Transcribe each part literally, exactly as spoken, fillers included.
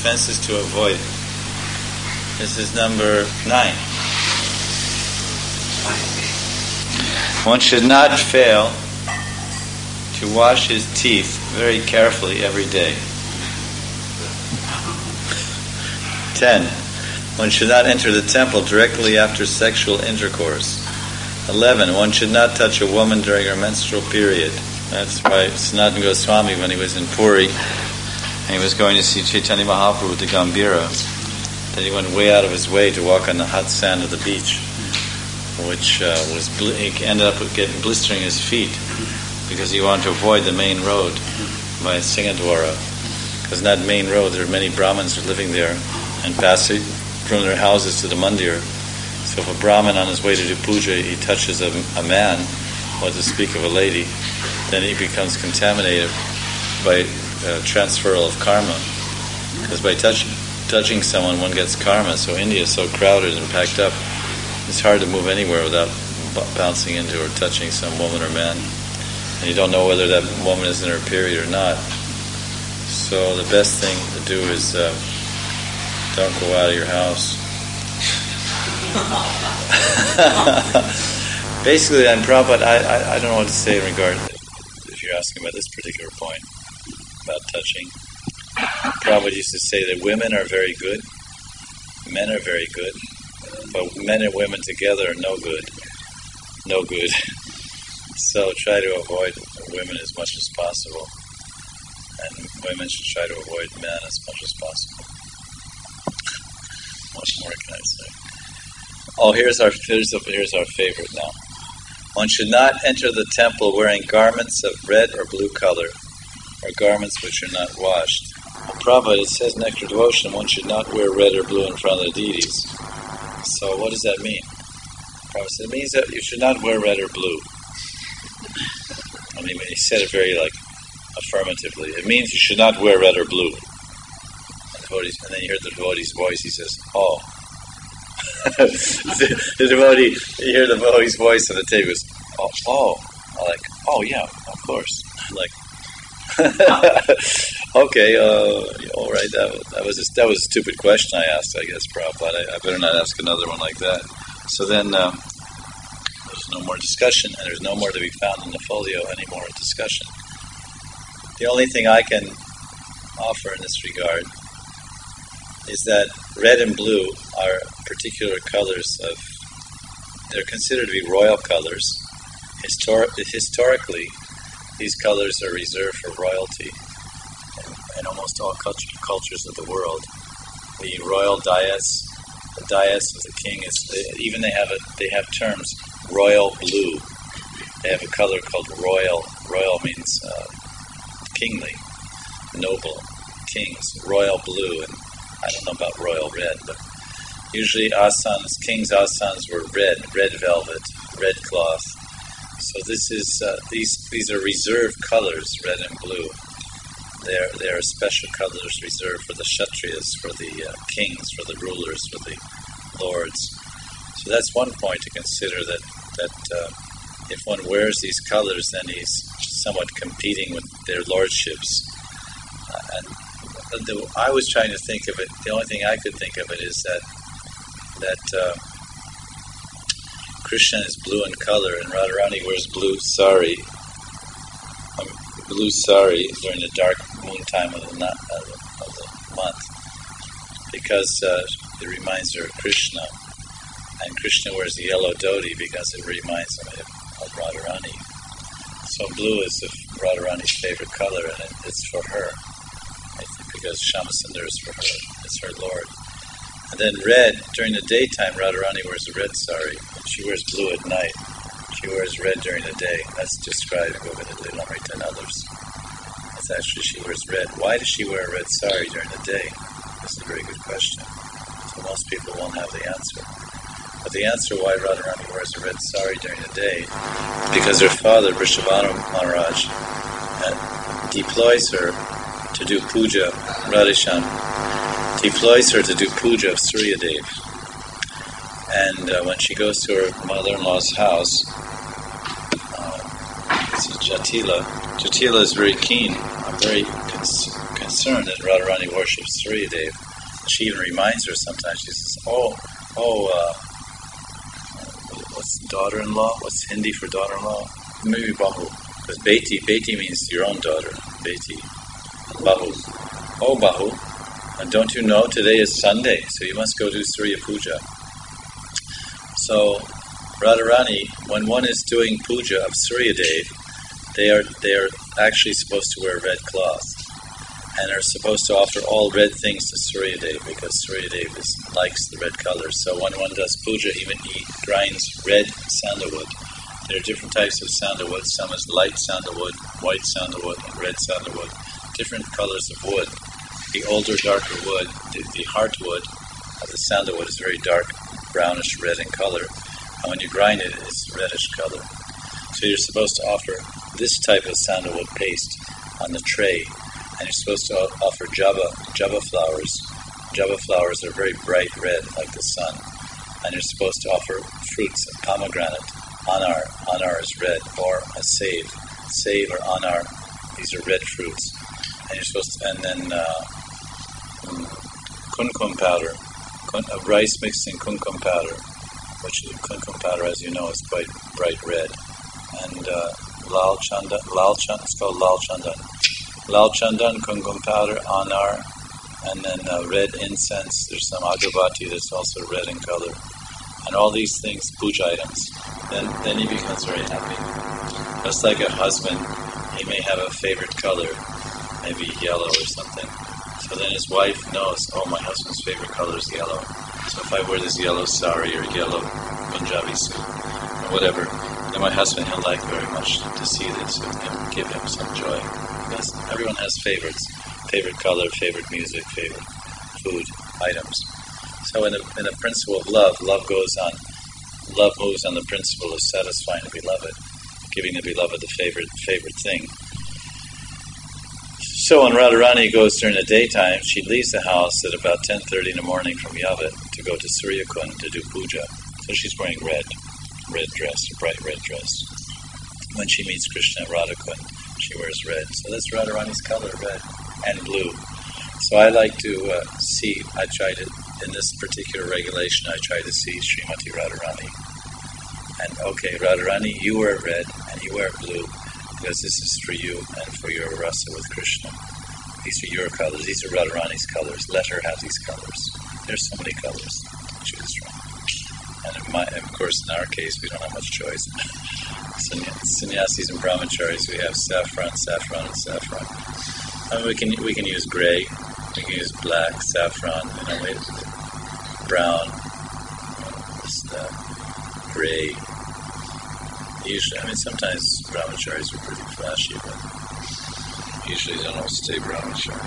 offenses to avoid. This is number nine. One should not fail to wash his teeth very carefully every day. Ten. One should not enter the temple directly after sexual intercourse. Eleven. One should not touch a woman during her menstrual period. That's why Sanatana Goswami, when he was in Puri, and he was going to see Chaitanya Mahaprabhu to Gambhira, that he went way out of his way to walk on the hot sand of the beach, which uh, was bl- he ended up getting blistering his feet because he wanted to avoid the main road by Singadwara. Because in that main road there are many Brahmins who are living there and passing from their houses to the mandir. So if a Brahmin on his way to do puja, he touches a, a man, or to speak of a lady, then he becomes contaminated by uh, transferal of karma. Because by touch, touching someone, one gets karma. So India is so crowded and packed up, it's hard to move anywhere without b- bouncing into or touching some woman or man. And you don't know whether that woman is in her period or not. So the best thing to do is uh, don't go out of your house. Basically, I'm Prabhupada, I, I, I don't know what to say in regard, if you're asking about this particular point, about touching. Prabhupada used to say that women are very good, men are very good, but men and women together are no good. No good. So try to avoid women as much as possible. And women should try to avoid men as much as possible. What more can I say? Oh, here's our here's, here's our favorite now. One should not enter the temple wearing garments of red or blue color, or garments which are not washed. Well, Prabhupada, it says in Nectar Devotion, one should not wear red or blue in front of the deities. So what does that mean? Prabhupada said, it means that you should not wear red or blue. I mean, he said it very, like, affirmatively. It means you should not wear red or blue. And, devotees, and then you hear the devotee's voice, he says, oh. the, the devotee, you hear the devotee's voice on the tape, goes, oh, oh. I'm like, oh yeah, of course. I'm like, okay, uh, all right, that, that, was a, that was a stupid question I asked, I guess, Prabhupada. I, I better not ask another one like that. So then, uh, there's no more discussion, and there's no more to be found in the folio anymore discussion. The only thing I can offer in this regard is that red and blue are particular colors of, they're considered to be royal colors. Histor- historically, these colors are reserved for royalty in, in almost all cult- cultures of the world. The royal dais, the dais of the king is, they, even they have a, they have terms, royal blue. They have a color called royal. Royal means uh, kingly, noble, kings, royal blue, and I don't know about royal red, but usually asanas, kings' asanas were red, red velvet, red cloth. So this is uh, these these are reserved colors, red and blue. They are they are special colors reserved for the kshatriyas, for the uh, kings, for the rulers, for the lords. So that's one point to consider, that that uh, if one wears these colors, then he's somewhat competing with their lordships. Uh, and the, I was trying to think of it. The only thing I could think of it is that that uh, Krishna is blue in color, and Radharani wears blue sari, um, blue sari during the dark moon time of the, na- of the, of the month, because uh, it reminds her of Krishna, and Krishna wears the yellow dhoti because it reminds him of, of Radharani. So blue is Radharani's favorite color, and it, it's for her. I think because Shyamasundar is for her, it's her lord. And then red, during the daytime, Radharani wears a red sari, and she wears blue at night. She wears red during the day. That's described in Govinda Lilamrita and others. It's actually, she wears red. Why does she wear a red sari during the day? That's a very good question. So most people won't have the answer. But the answer why Radharani wears a red sari during the day is because her father, Vrishabhanu Maharaj, uh, deploys her to do puja, Radhesham, deploys her to do puja of Suryadev. And uh, when she goes to her mother-in-law's house, uh, it's Jatila. Jatila is very keen, uh, very cons- concerned that Radharani worships Suryadev. She even reminds her sometimes. She says, "Oh, oh, uh, what's daughter-in-law? What's Hindi for daughter-in-law? Maybe Bahu. Because Beti, Beti means your own daughter. Beti, Bahu. Oh, Bahu, and don't you know today is Sunday, so you must go do Surya Puja." So, Radharani, when one is doing puja of Suryadev, they are they are actually supposed to wear red cloth, and are supposed to offer all red things to Suryadev, because Suryadev is, likes the red color. So when one does puja, even he grinds red sandalwood. There are different types of sandalwood. Some is light sandalwood, white sandalwood, and red sandalwood. Different colors of wood. The older, darker wood, the, the heartwood of the sandalwood is very dark, brownish red in color. And when you grind it, it's reddish color. So you're supposed to offer this type of sandalwood paste on the tray, and you're supposed to offer java, java flowers. Java flowers are very bright red, like the sun. And you're supposed to offer fruits, a pomegranate, anar, anar is red, or a save, save or anar. These are red fruits. And you're supposed to, and then uh, kumkum powder, kun, uh, rice mixed in kumkum powder, which kumkum powder, as you know, is quite bright red. And uh, lal chandan, lal chandan, it's called lal chandan. Lal chandan, kumkum powder, anar, and then uh, red incense. There's some agarbatti that's also red in color. And all these things, puja items. Then, then he becomes very happy. Just like a husband, he may have a favorite color, maybe yellow or something. So then his wife knows, oh, my husband's favorite color is yellow. So if I wear this yellow sari or yellow Punjabi suit or whatever, then my husband, he'll like very much to see this and give him some joy. Because everyone has favorites. Favorite color, favorite music, favorite food items. So in the, in the principle of love, love goes on, love moves on the principle of satisfying the beloved, giving the beloved the favorite favorite thing. So when Radharani goes during the daytime, she leaves the house at about ten thirty in the morning from Yavat to go to Surya Kund to do puja. So she's wearing red, red dress, a bright red dress. When she meets Krishna at Radha Kund, she wears red. So that's Radharani's color, red and blue. So I like to uh, see, I try to, in this particular regulation, I try to see Srimati Radharani. And okay, Radharani, you wear red and you wear blue, because this is for you and for your rasa with Krishna. These are your colors. These are Radharani's colors. Let her have these colors. There's so many colors to choose from. And in my, of course, in our case, we don't have much choice. Sannyasis and brahmacharis, we have saffron, saffron, and saffron. I mean, we can we can use gray, we can use black, saffron, you know, we, brown, you know, just, uh, gray. Usually, I mean, sometimes brahmacharis are pretty flashy, but usually they don't stay brahmachari.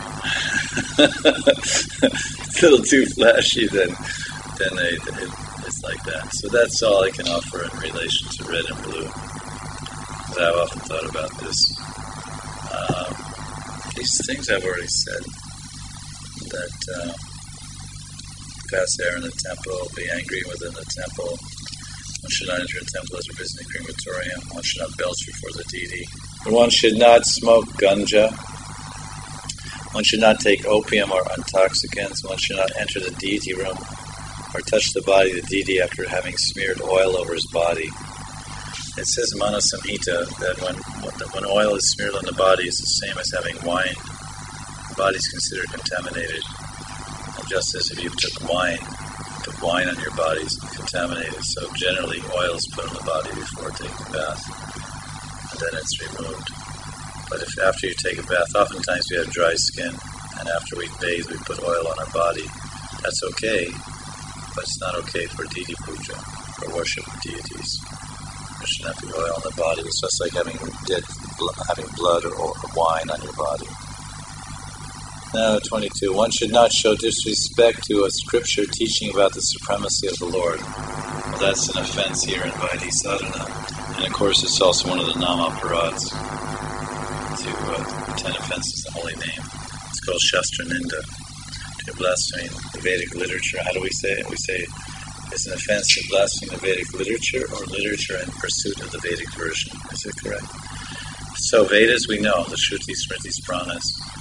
It's a little too flashy, then, then they, it, it's like that. So that's all I can offer in relation to red and blue. But I've often thought about this. Um, these things I've already said, that uh, pass air in the temple, be angry within the temple. One should not enter a temple as a visiting crematorium. One should not belch before the deity. One should not smoke ganja. One should not take opium or intoxicants. One should not enter the deity room or touch the body of the deity after having smeared oil over his body. It says in Mano Samhita that when, when oil is smeared on the body, it's the same as having wine. The body is considered contaminated. And just as if you took wine, put wine on your body, it's contaminated. So generally, oil is put on the body before taking a bath, and then it's removed. But if after you take a bath, oftentimes we have dry skin, and after we bathe, we put oil on our body. That's okay, but it's not okay for deity puja, for worship of deities. There should not be oil on the body. It's just like having dead, having blood or, or wine on your body. Now, twenty-two. One should not show disrespect to a scripture teaching about the supremacy of the Lord. Well, that's an offense here in Vaidhi Sadhana. And of course, it's also one of the Nama Parads, to uh, ten offenses, the holy name. It's called Shastra Ninda, to blaspheme the Vedic literature. How do we say it? We say it's an offense to blaspheme the Vedic literature or literature in pursuit of the Vedic version. Is it correct? So Vedas we know, the Shrutis, Smritis, Puranas.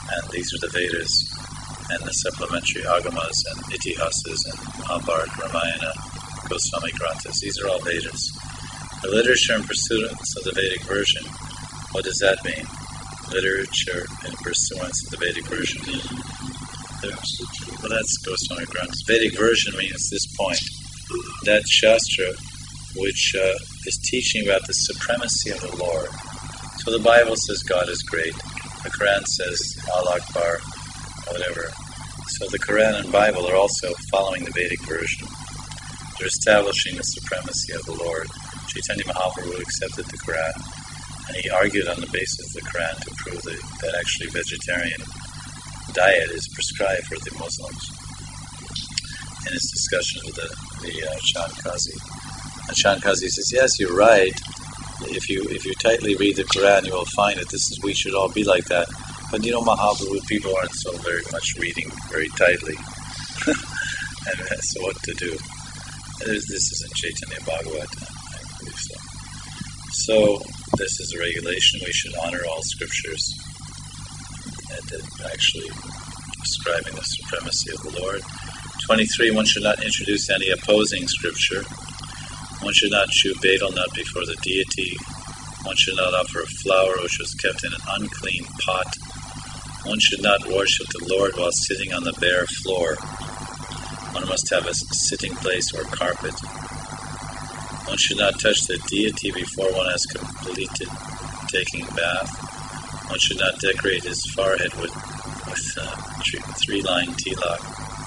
and these are the Vedas, and the supplementary Agamas and Itihasas and Mahabharata, Ramayana, Goswami Granthas. These are all Vedas. The literature in pursuance of the Vedic version, what does that mean? Literature in pursuance of the Vedic version. Well, that's Goswami Granthas. Vedic version means this point. That Shastra which uh, is teaching about the supremacy of the Lord. So the Bible says God is great. The Quran says Allah Akbar, whatever. So the Quran and Bible are also following the Vedic version. They're establishing the supremacy of the Lord. Chaitanya Mahaprabhu accepted the Quran, and he argued on the basis of the Quran to prove that, that actually vegetarian diet is prescribed for the Muslims in his discussion with the, the uh, Chand Kazi. And Chand Kazi says, yes, you're right. If you if you tightly read the Quran, you will find that this is we should all be like that. But you know, Mahaprabhu, people aren't so very much reading very tightly. And so what to do? This is in Chaitanya Bhagavatam, I believe so. So this is a regulation. We should honor all scriptures and uh, actually describing the supremacy of the Lord. twenty-three, one should not introduce any opposing scripture. One should not chew betel nut before the deity. One should not offer a flower which was kept in an unclean pot. One should not worship the Lord while sitting on the bare floor. One must have a sitting place or carpet. One should not touch the deity before one has completed taking a bath. One should not decorate his forehead with, with uh, three-line tilak.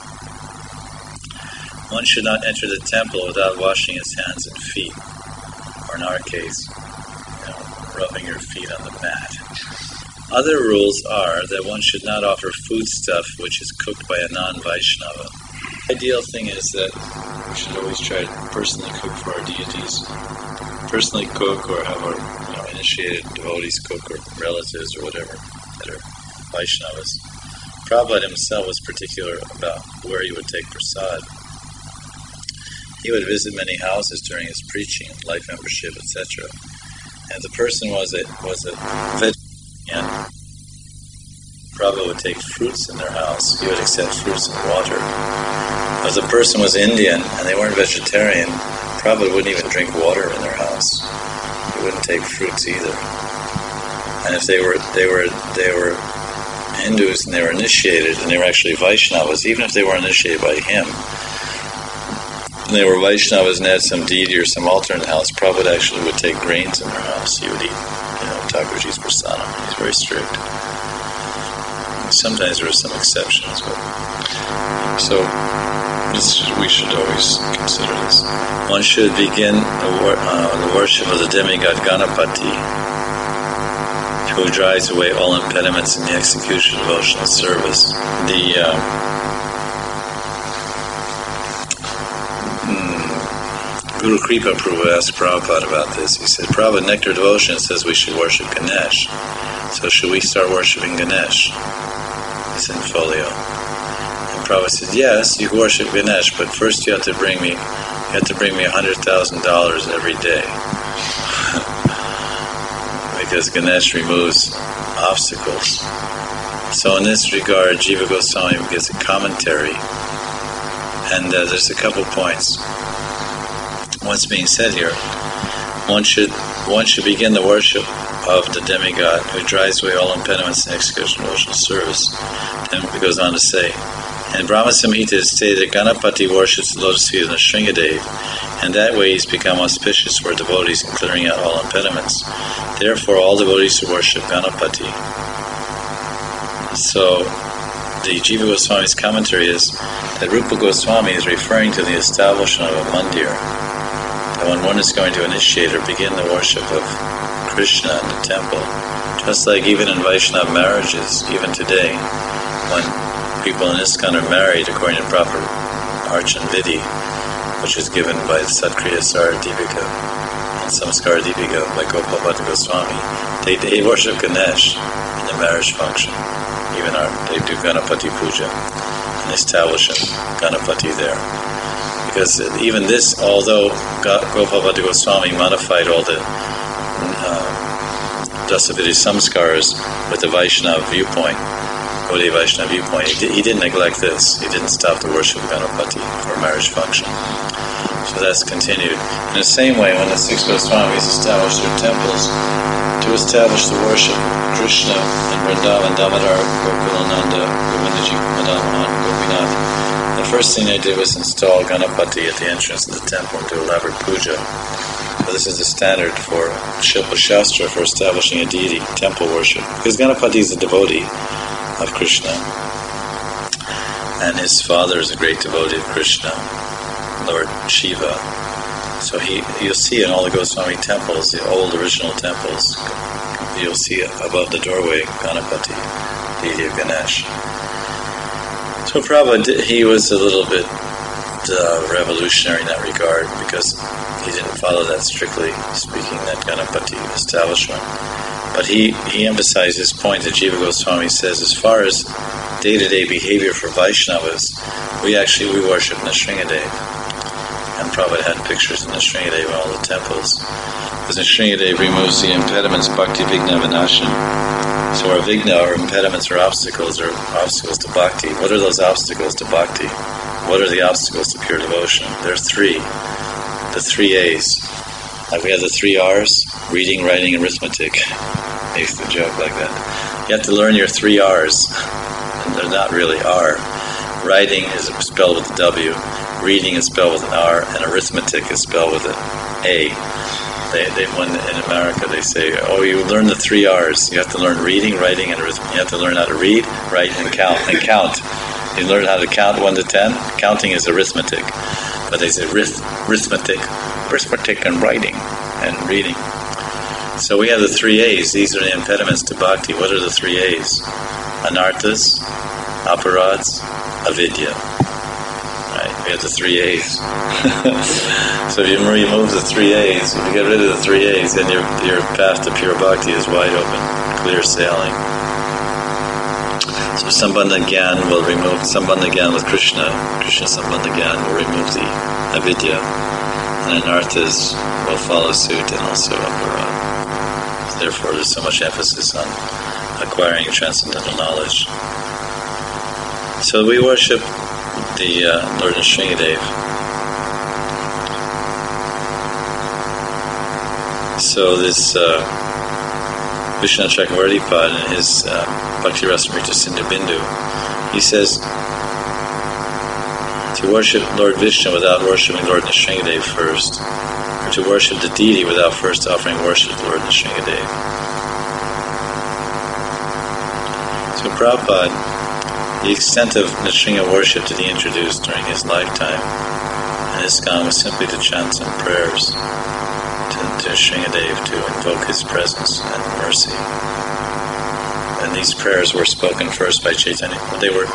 One should not enter the temple without washing his hands and feet, or in our case, you know, rubbing your feet on the mat. Other rules are that one should not offer foodstuff which is cooked by a non-Vaishnava. The ideal thing is that we should always try to personally cook for our deities. Personally cook, or have our you know, initiated devotees cook, or relatives or whatever that are Vaishnavas. Prabhupada himself was particular about where he would take prasad. He would visit many houses during his preaching, life membership, et cetera. And if the person was a was a vegetarian, Prabhupada would take fruits in their house. He would accept fruits and water. If the person was Indian and they weren't vegetarian, Prabhupada wouldn't even drink water in their house. He wouldn't take fruits either. And if they were they were they were Hindus and they were initiated and they were actually Vaishnavas, even if they were initiated by him, and they were Vaishnavas and had some deity or some altar in the house, Prabhupada actually would take grains in their house. He would eat, you know, Thakurji's prasadam. He's very strict. And sometimes there are some exceptions, but so this, we should always consider this. One should begin the, wor- uh, the worship of the demigod Ganapati, who drives away all impediments in the execution of devotional service. The uh, Guru Kripa Prabhu asked Prabhupada about this. He said, Prabhupada, Nectar Devotion says we should worship Ganesh. So should we start worshipping Ganesh? It's in folio. And Prabhupada said, yes, you can worship Ganesh, but first you have to bring me, you have to bring me one hundred thousand dollars every day. Because Ganesh removes obstacles. So in this regard, Jiva Goswami gives a commentary, and uh, there's a couple points. What's being said here, one should one should begin the worship of the demigod who drives away all impediments in execution of devotional service. Then it goes on to say, and Brahma Samhita is stated that Ganapati worships the lotus feet of Nrsingadev, and that way he's become auspicious for devotees in clearing out all impediments. Therefore, all devotees who worship Ganapati. So, the Jiva Goswami's commentary is that Rupa Goswami is referring to the establishment of a mandir. That when one is going to initiate or begin the worship of Krishna in the temple, just like even in Vaishnava marriages, even today, when people in ISKCON are married according to proper Archan Vidhi, which is given by Satkriya Sara Deepika and Samskara Deepika by Gopal Bhatta Goswami, they, they worship Ganesh in the marriage function. Even our, they do Ganapati Puja and establish Ganapati there. Because even this, although Gopal Bhatta Goswami modified all the uh, Dasavidhi Samskaras with the Vaishnava viewpoint, Gaudiya Vaishnava viewpoint, he, did, he didn't neglect this. He didn't stop the worship of Ganapati for marriage function. So that's continued. In the same way, when the six Goswamis established their temples to establish the worship of Krishna and Vrindavan, Damodar, Gokulananda, Govindaji, Madan Mohan, Gopinath, the first thing they did was install Ganapati at the entrance of the temple and do elaborate puja. So this is the standard for Shilpa Shastra for establishing a deity, temple worship. Because Ganapati is a devotee of Krishna, and his father is a great devotee of Krishna, Lord Shiva. So he, you'll see in all the Goswami temples, the old original temples, you'll see above the doorway Ganapati, deity of Ganesh. So Prabhupada, he was a little bit uh, revolutionary in that regard, because he didn't follow that strictly speaking, that Ganapati establishment. But he, he emphasized his point that Jiva Goswami says, as far as day-to-day behavior for Vaishnavas, we actually, we worship Nrsingadev. And Prabhupada had pictures of Nrsingadev in all the temples. Because Nrsingadev removes the impediments, bhakti vigna vinashan. So our vigna, our impediments, or obstacles, are obstacles to bhakti. What are those obstacles to bhakti? What are the obstacles to pure devotion? There are three. The three A's. Like we have the three R's, reading, writing, arithmetic. Makes the joke like that. You have to learn your three R's. And they're not really R. Writing is spelled with a W. Reading is spelled with an R, and arithmetic is spelled with an A. They, they, when in America they say, oh, you learn the three R's. You have to learn reading, writing, and arithmetic. You have to learn how to read, write, and count. And count. You learn how to count one to ten. Counting is arithmetic. But they say arith- arithmetic, arithmetic, and writing, and reading. So we have the three A's. These are the impediments to bhakti. What are the three A's? Anarthas, aparads, avidya. Right? We have the three A's. So if you remove the three A's, if you get rid of the three A's, then your your path to pure bhakti is wide open, clear sailing. So Sambandha Gyan will remove Sambandha Gyan with Krishna. Krishna Sambandha Gyan will remove the avidya, and anarthas will follow suit, and also aparad. So therefore, there's so much emphasis on acquiring transcendental knowledge. So we worship the uh, Lord Nrsingadev. So this uh, Vishwanath Chakravarti Pad in his uh, Bhakti Rasamrita Sindhu Bindu, he says to worship Lord Vishnu without worshipping Lord Nrsingadev first, or to worship the deity without first offering worship to Lord Nrsingadev. So Prabhupada, the extent of Nrsinga worship that he introduced during his lifetime in ISKCON was simply to chant some prayers to, to Nrsingadev to invoke his presence and mercy. And these prayers were spoken first by Chaitanya. They were,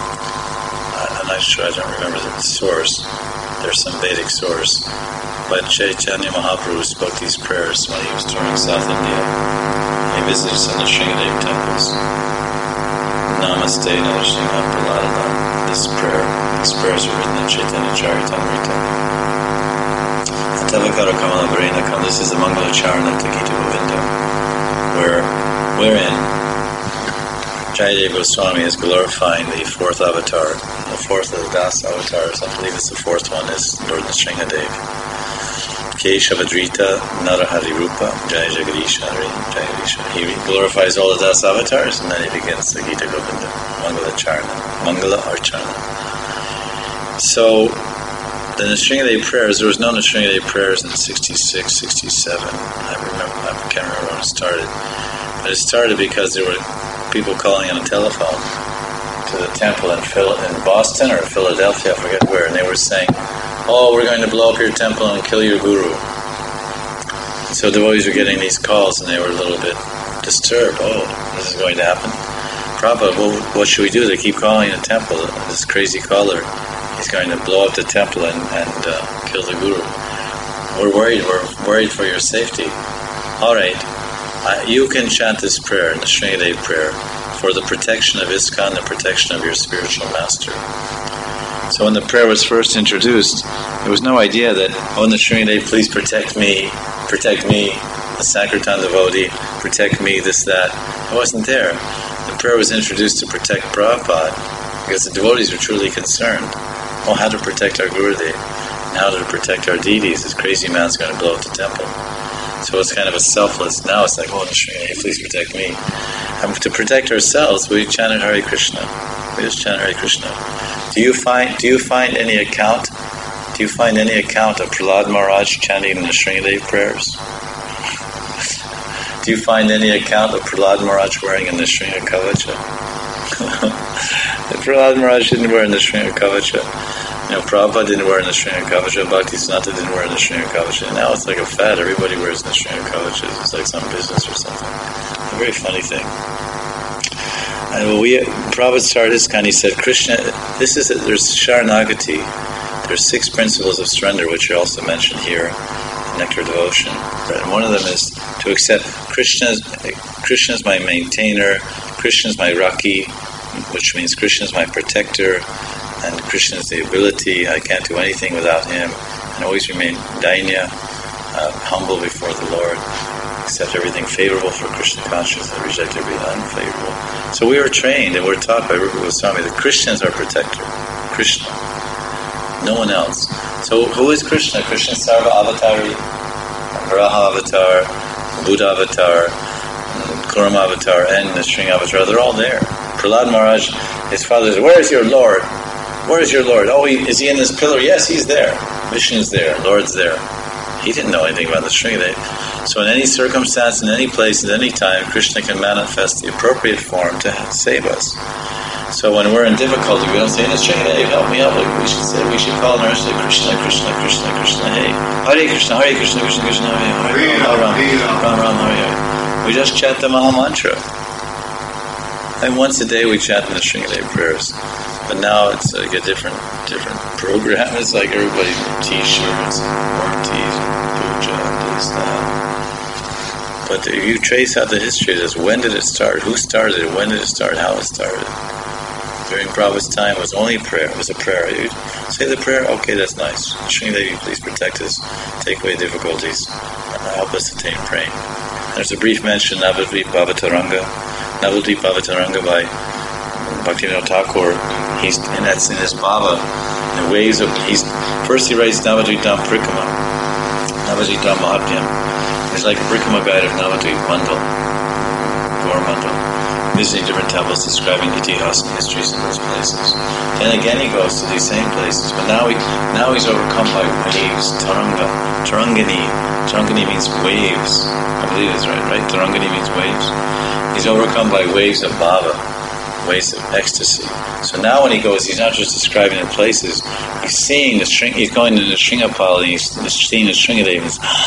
I'm not sure, I don't remember the source. There's some Vedic source. But Chaitanya Mahaprabhu spoke these prayers when he was touring South India. He visited some Nrsingadev temples. Namaste Nrsimha Praladana. This prayer, these prayers are written in Chaitanya Charitamrita. Atavakara Kamala Varenakam. This is the Mangalacharana to Gita Govinda, where, wherein Jayadeva Goswami is glorifying the fourth avatar, the fourth of the Das avatars. I believe it's the fourth one is Lord Nrsingadev. Keshavadrita Narahari Rupa Jaya Jagadish Hari Jaya Jagadish. He glorifies all the Das avatars, and then he begins the Gita Govinda, Mangala Charana, Mangala Archana. So, the Nrsingadev prayers, there was no Nrsingadev prayers in sixty-six, sixty-seven. I remember, I can't remember when it started. But it started because there were people calling on a telephone to the temple in, Phil- in Boston or Philadelphia, I forget where, and they were saying, oh, we're going to blow up your temple and kill your guru. So devotees were getting these calls, and they were a little bit disturbed. Oh, this is going to happen. Prabhupada, well, what should we do? They keep calling the temple. This crazy caller, he's going to blow up the temple and, and uh, kill the guru. We're worried. We're worried for your safety. All right, uh, you can chant this prayer, the Nrsingadev prayer, for the protection of ISKCON, the protection of your spiritual master. So when the prayer was first introduced, there was no idea that, oh, Nrsingadev, please protect me, protect me, the Sankirtan devotee, protect me, this, that. It wasn't there. The prayer was introduced to protect Prabhupada because the devotees were truly concerned. Oh, how to protect our Gurudev, and how to protect our deities. This crazy man's going to blow up the temple. So it's kind of a selfless. Now it's like, oh, Nrsimhadev, please protect me. And to protect ourselves, we chanted Hare Krishna. We just chant Hare Krishna. Do you find? Do you find any account? Do you find any account of Prahlad Maharaj chanting the Nrsimhadev prayers? Do you find any account of Prahlad Maharaj wearing a Nrsimha Kavacha? Prahlad Maharaj didn't wear a Nrsimha Kavacha. You know, Prabhupada didn't wear a Nrsimha Kavacha. Bhaktisiddhanta didn't wear a Nrsimha Kavacha. And now it's like a fad. Everybody wears Nrsimha Kavachas. It's like some business or something. A very funny thing. And when we, Prabhupada started this kind, he said, Krishna, this is, there's Sharanagati. There's six principles of surrender, which are also mentioned here in Nectar Devotion. And one of them is to accept Krishna, Krishna is my maintainer, Krishna is my Raki, which means Krishna is my protector, and Krishna is the ability. I can't do anything without him, and always remain dainya, uh, humble before the Lord, accept everything favorable for Krishna consciousness and reject everything unfavorable. So we were trained and we're taught by Rupa Goswami that Krishna is our protector. Krishna. No one else. So who is Krishna? Krishna is Sarva Avatari, Varaha Avatar, Buddha Avatar, Kurama Avatar, and Nrsimha Avatar. They're all there. Prahlad Maharaj, his father said, where is your Lord? Where is your Lord? Oh, he, is he in this pillar? Yes, he's there. Vishnu is there. Lord's there. He didn't know anything about the Nrsimhadev. So in any circumstance, in any place, at any time, Krishna can manifest the appropriate form to save us. So when we're in difficulty, we don't say, Nrsimhadev, help me out. We should say, we should call Nrsimhadev Krishna, Krishna, Krishna, Krishna, hey. Hare Krishna, Hare Krishna, Krishna, Krishna, Hare Hare, Ram, Ram, Ram, Ram, Hare Hare. We just chant the Maha Mantra. And once a day we chant the Nrsimhadev prayers. But now it's like a different different program. It's like everybody T-shirts, warranties, puja, this, that. But if you trace out the history of this, when did it start? Who started it? When did it start? How it started? During Prabhupada's time, it was only a prayer. It was a prayer. You say the prayer, okay, that's nice. Nrsimhadev, please protect us, take away difficulties, and help us attain praying. There's a brief mention, Navadvip Bhavataranga. Navadvip Bhavataranga by Bhaktivinoda Thakur. He's, and that's in his bhava. The waves of, he's, first he writes Navadvip Dham Prikama, Navadvip Dham Mahatmyam. He's like a Prikama guide of Navadvip Mandal, Gaur Mandal, visiting different temples, describing itihas and histories in those places. Then again he goes to these same places, but now he now he's overcome by waves, Taranga, Tarangani. Tarangani means waves. I believe it's right, right? Tarangani means waves. He's overcome by waves of bhava, waves of ecstasy. So now when he goes, he's not just describing the places, he's seeing the string, he's going to the Sringapal and he's seeing the Sringadev.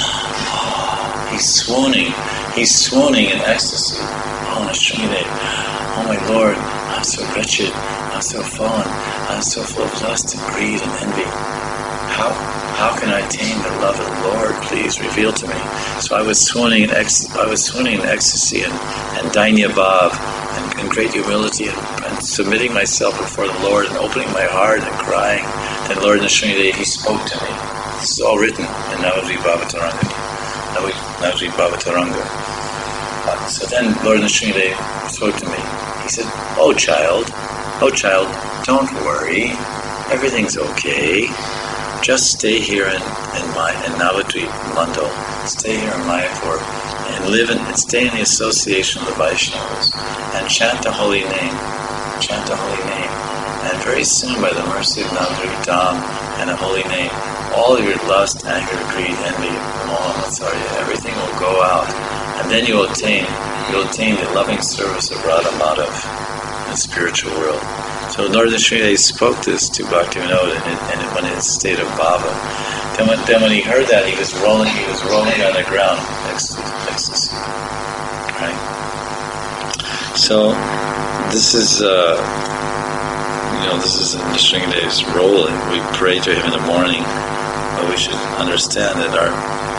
He's swooning. He's swooning in ecstasy. Oh, Nrsimhadev. Oh, my Lord, I'm so wretched. I'm so fallen. I'm so full of lust and greed and envy. How how can I attain the love of the Lord? Please reveal to me. So I was swooning in ecstasy. I was swooning in ecstasy and and dainya bhav and, and great humility and, and submitting myself before the Lord and opening my heart and crying. Then Lord Nrsimhadev, he spoke to me. This is all written in Navadvip Bhavataranga. Navadvip Bhavataranga. Uh, so then Lord Nrsimhadev spoke to me. He said, oh child, oh child, don't worry. Everything's okay. Just stay here in, in, my, in Navadvip Mandal. Stay here in Mayapur and live in, and stay in the association of the Vaishnavas and chant the holy name. Chant the holy name. And very soon, by the mercy of Navadvip Dham and the holy name, all your lust, anger, greed, envy, moha, matsarya, everything will go out. And then you will attain, you will attain the loving service of Radha Madhav in the spiritual world. So Lord Nrsimhadev spoke this to Bhaktivinoda and it went in a state of bhava. Then when, then when he heard that, he was rolling, he was rolling on the ground, ecstasy, ecstasy. Right? So this is, uh, you know, this is Nrsimhadev's role, and we pray to him in the morning. But we should understand that our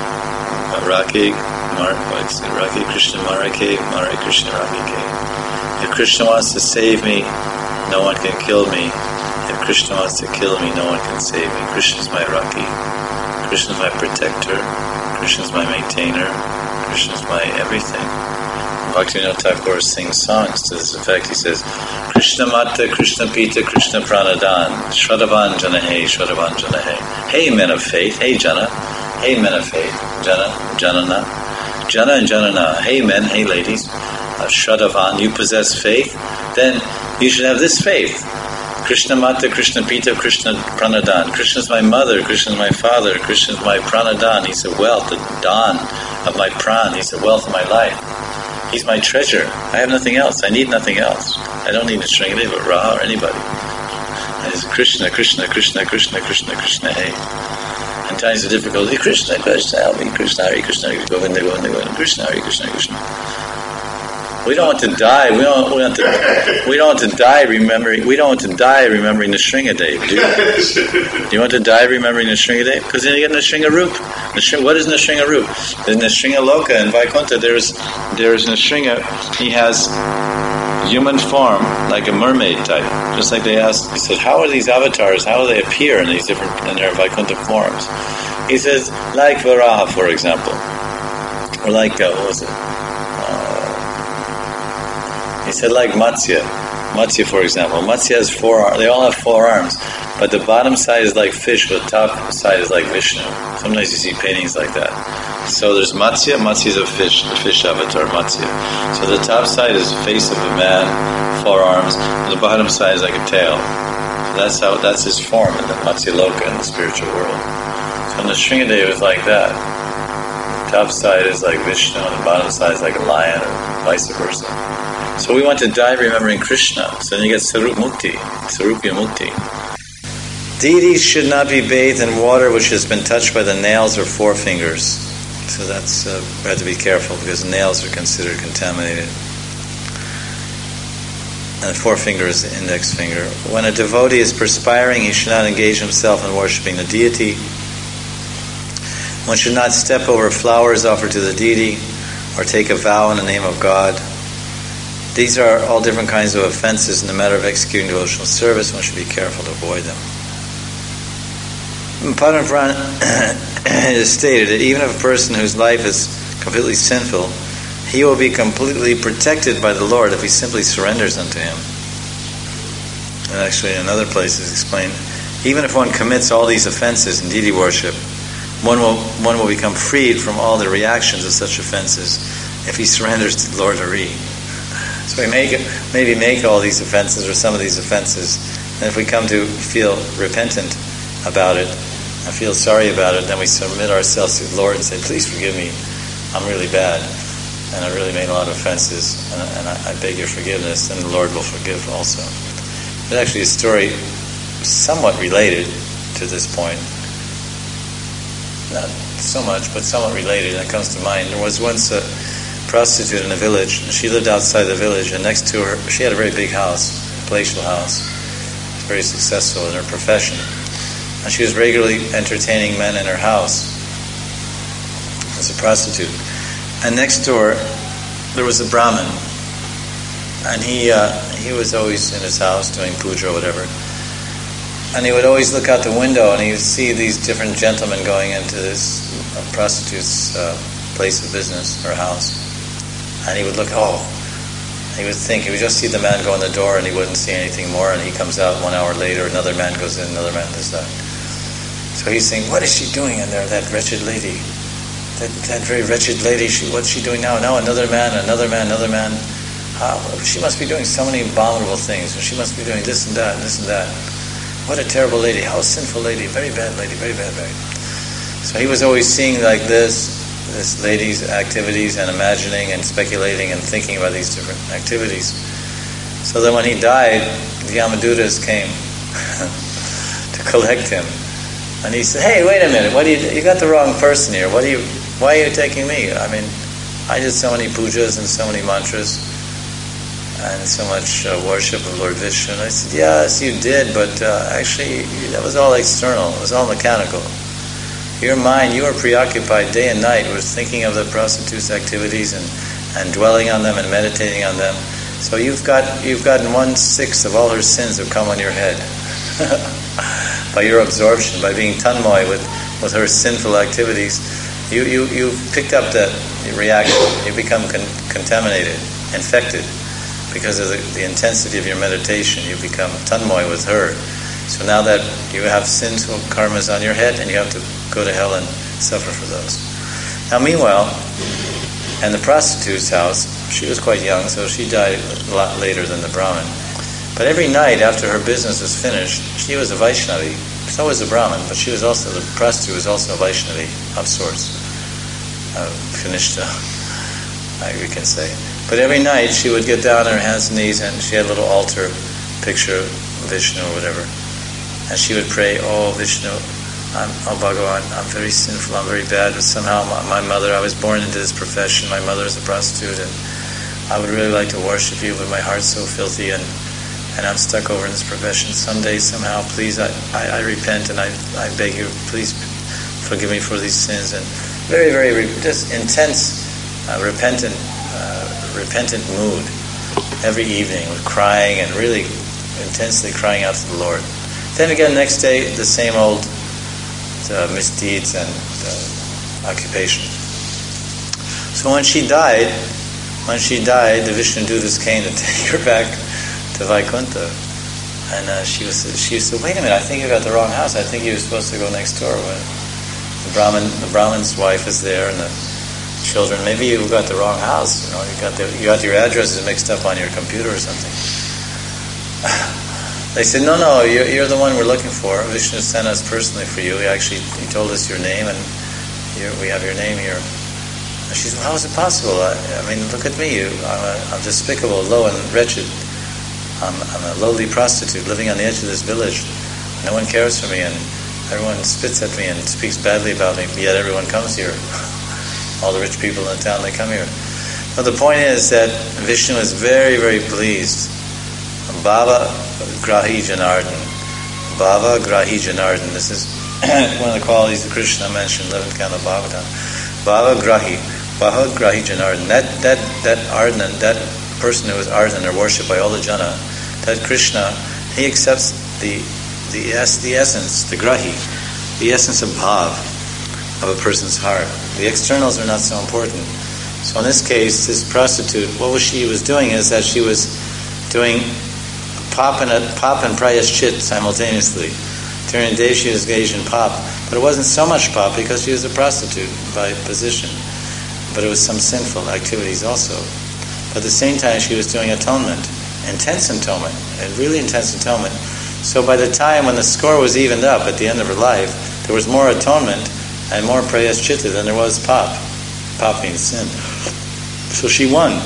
Rake, Mar, Rake Krishna Marake, Mare Krishna Rake. If Krishna wants to save me, no one can kill me. If Krishna wants to kill me, no one can save me. Krishna is my Raki. Krishna is my protector. Krishna is my maintainer. Krishna is my everything. Bhaktivinoda Thakur sings songs to this effect. He says, Krishna Mata, Krishna Pita, Krishna Pranadan, Shraddhavan Janahe, Shraddhavan Janahe. Hey men of faith, hey Jana, hey men of faith, Jana, Janana, Jana and Janana, hey men, hey ladies, uh, Shraddhavan, you possess faith, then you should have this faith. Krishna Mata, Krishna Pita, Krishna Pranadan. Krishna is my mother, Krishna is my father, Krishna is my Pranadan. He's the wealth, the dawn of my pran. He's the wealth of my life. He's my treasure. I have nothing else. I need nothing else. I don't need Nrsimhadeva or Raha or anybody. It's Krishna, Krishna, Krishna, Krishna, Krishna, Krishna, hey. In times of difficulty, Krishna, Krishna, help me, Krishna, Hare Krishna, Govinda, Govinda, Govinda, Krishna, Hare Krishna, Krishna. We don't want to die. We don't. We want to. We don't want to die remembering. We don't want to die remembering Nrsimhadev. Do you? Do you want to die remembering Nrsimhadev? Because then you get Nrsimharup. Nrsimha, what is Nrsimharup? There's Nrsimhaloka in Vaikuntha. There's there's Nrsimha. He has human form like a mermaid type. Just like they asked. He said, "How are these avatars? How do they appear in these different in their Vaikuntha forms?" He says, like Varaha, for example, or like uh, what was it? He said like Matsya. Matsya, for example. Matsya has four arms. They all have four arms. But the bottom side is like fish, but the top side is like Vishnu. Sometimes you see paintings like that. So there's Matsya. Matsya is a fish, the fish avatar, Matsya. So the top side is the face of a man, four arms. And the bottom side is like a tail. So that's how, that's his form in the Matsya Loka, in the spiritual world. So Nrsimhadev is like that. The top side is like Vishnu, and the bottom side is like a lion, or vice versa. So we want to die remembering Krishna. So then you get Sarup Mukti, Sarupya Mukti. Deities should not be bathed in water which has been touched by the nails or forefingers. So that's, uh, we have to be careful because nails are considered contaminated. And the forefinger is the index finger. When a devotee is perspiring, he should not engage himself in worshipping the deity. One should not step over flowers offered to the deity or take a vow in the name of God. These are all different kinds of offenses in the matter of executing devotional service. One should be careful to avoid them. In Padma it is stated that even if a person whose life is completely sinful, he will be completely protected by the Lord if he simply surrenders unto Him. And actually in another place it's explained, even if one commits all these offenses in deity worship, one will one will become freed from all the reactions of such offenses if he surrenders to the Lord Hari. So we make, maybe make all these offenses or some of these offenses, and if we come to feel repentant about it and feel sorry about it, then we submit ourselves to the Lord and say, please forgive me, I'm really bad, and I really made a lot of offenses, and, and I, I beg your forgiveness, and the Lord will forgive also. There's actually a story somewhat related to this point. Not so much, but somewhat related, and it comes to mind. There was once a prostitute in a village, and she lived outside the village, and next to her, she had a very big house, a palatial house. She was very successful in her profession. And she was regularly entertaining men in her house as a prostitute. And next door, there was a Brahmin, and he uh, he was always in his house doing puja or whatever. And he would always look out the window, and he would see these different gentlemen going into this uh, prostitute's uh, place of business, or house. And he would look, oh, he would think, he would just see the man go in the door and he wouldn't see anything more, and he comes out one hour later, another man goes in, another man does that. So he's saying, what is she doing in there, that wretched lady? That that very wretched lady, she, what's she doing now? Now another man, another man, another man. How, she must be doing so many abominable things, or she must be doing this and that, and this and that. What a terrible lady, how a sinful lady, very bad lady, very bad, very. So he was always seeing like this, this lady's activities, and imagining and speculating and thinking about these different activities. So then when he died, the Yamadutas came to collect him. And he said, hey, wait a minute, what do you, you got the wrong person here. What do you, why are you taking me? I mean, I did so many pujas and so many mantras and so much uh, worship of Lord Vishnu. And I said, yes, you did, but uh, actually that was all external. It was all mechanical. Your mind, you are preoccupied day and night with thinking of the prostitute's activities and, and dwelling on them and meditating on them. So you've got you've gotten one sixth of all her sins have come on your head by your absorption, by being tanmoy with, with her sinful activities. you, you, you picked up that reaction. You become con- contaminated, infected, because of the, the intensity of your meditation. You become tanmoy with her. So now that you have sins or karmas on your head, and you have to go to hell and suffer for those. Now meanwhile, in the prostitute's house, she was quite young, so she died a lot later than the Brahmin. But every night after her business was finished, she was a Vaishnavi. So was the Brahmin, but she was also, the prostitute was also a Vaishnavi of sorts. Uh, finished, uh, we can say. But every night she would get down on her hands and knees, and she had a little altar picture of Vishnu or whatever. And she would pray, "Oh Vishnu, I'm, oh Bhagavan, I'm very sinful, I'm very bad, but somehow my, my mother, I was born into this profession, my mother is a prostitute, and I would really like to worship you, but my heart's so filthy, and, and I'm stuck over in this profession. Someday, somehow, please, I, I, I repent, and I, I beg you, please forgive me for these sins." And very, very, re- just intense, uh, repentant, uh, repentant mood every evening, with crying and really intensely crying out to the Lord. Then again, next day, the same old uh, misdeeds and uh, occupation. So when she died, when she died, the Vishnudutas came to take her back to Vaikuntha, and uh, she was she said, "Wait a minute, I think you got the wrong house. I think you were supposed to go next door." When the Brahmin, the Brahmin's wife is there, and the children. Maybe you got the wrong house. You know, you got the, you got your addresses mixed up on your computer or something. They said, no, no, you're, you're the one we're looking for. Vishnu sent us personally for you. He actually he told us your name, and you're, we have your name here. And she said, well, how is it possible? I, I mean, look at me. You, I'm, a, I'm despicable, low, and wretched. I'm, I'm a lowly prostitute living on the edge of this village. No one cares for me, and everyone spits at me and speaks badly about me, yet everyone comes here. All the rich people in the town, they come here. But the point is that Vishnu is very, very pleased. Bhava Grahi Janardhan. Bhava Grahi Janardhan. This is one of the qualities that Krishna mentioned, eleventh Canto Bhagavatam. Bhava Grahi. Bhava Grahi Janardhan. That, that, that Ardhan, that person who is Ardhan, or worshipped by all the Jana, that Krishna, he accepts the, the, es, the essence, the Grahi, the essence of Bhav, of a person's heart. The externals are not so important. So in this case, this prostitute, what was she was doing is that she was doing pop and, pop and prayaschit simultaneously. During the day she was engaged in pop, but it wasn't so much pop because she was a prostitute by position, but it was some sinful activities also. But at the same time she was doing atonement, intense atonement, and really intense atonement. So by the time when the score was evened up at the end of her life, there was more atonement and more prayaschita than there was pop. Pop means sin. So she won.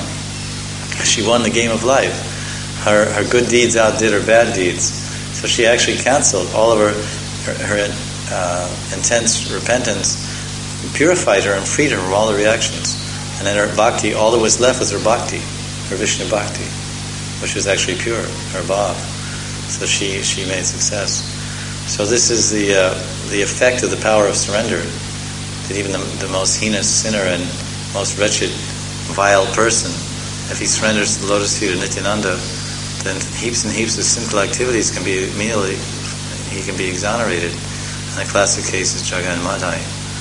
She won the game of life. Her her good deeds outdid her bad deeds. So she actually canceled all of her her, her uh, intense repentance, purified her and freed her from all the reactions. And then her bhakti, all that was left was her bhakti, her Vishnu bhakti, which was actually pure, her bhav. So she she made success. So this is the uh, the effect of the power of surrender. That even the, the most heinous sinner and most wretched, vile person, if he surrenders to the lotus feet of Nityananda, then heaps and heaps of sinful activities can be immediately, he can be exonerated. And the classic case is Jagan Madhai.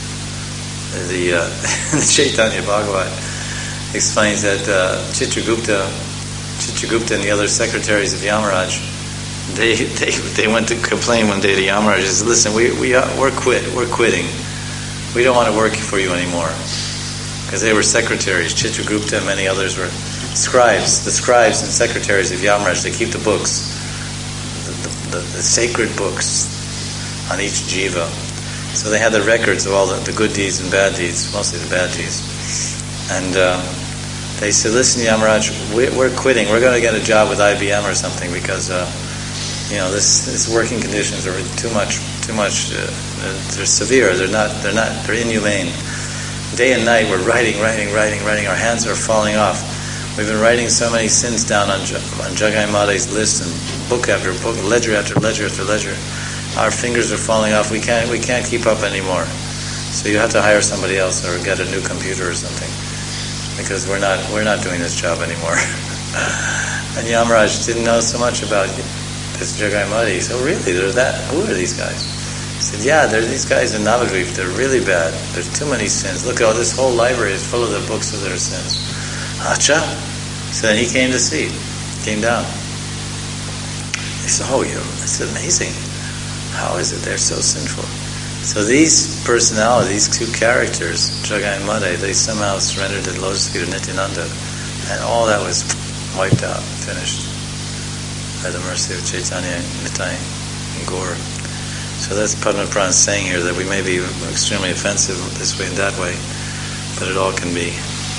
The, uh, the Chaitanya Bhagavat explains that uh, Chitragupta, Chitragupta and the other secretaries of Yamaraj, they they they went to complain one day to Yamaraj. They said, "Listen, we we uh, we're quit, we're quitting. We don't want to work for you anymore." Because they were secretaries. Chitragupta and many others were scribes. The scribes and secretaries of Yamaraj, they keep the books, the, the, the, the sacred books on each jiva. So they had the records of all the, the good deeds and bad deeds, mostly the bad deeds. And uh, they said, "Listen, Yamaraj, we, we're quitting. We're going to get a job with I B M or something because uh, you know this, this working conditions are too much, too much. Uh, they're severe. They're not. They're not. They're inhumane. Day and night, we're writing, writing, writing, writing. Our hands are falling off. We've been writing so many sins down on, on Jagai Madai's list, and book after book, ledger after ledger after ledger. Our fingers are falling off. We can't. We can't keep up anymore. So you have to hire somebody else or get a new computer or something, because we're not. We're not doing this job anymore." And Yamaraj didn't know so much about this Jagai Madai. So really, they're that. Who are these guys? He said, yeah, there are these guys in Navadvip, they're really bad. There's too many sins. Look, oh, this whole library is full of the books of their sins. Acha? So then he came to see, came down. He said, oh, you, it's amazing. How is it they're so sinful? So these personalities, these two characters, Jagai and Madai, they somehow surrendered to the lotus feet of Nityananda, and all that was wiped out, finished, by the mercy of Chaitanya, Nitai, and Gaur. So that's Padma Puran saying here, that we may be extremely offensive this way and that way, but it all can be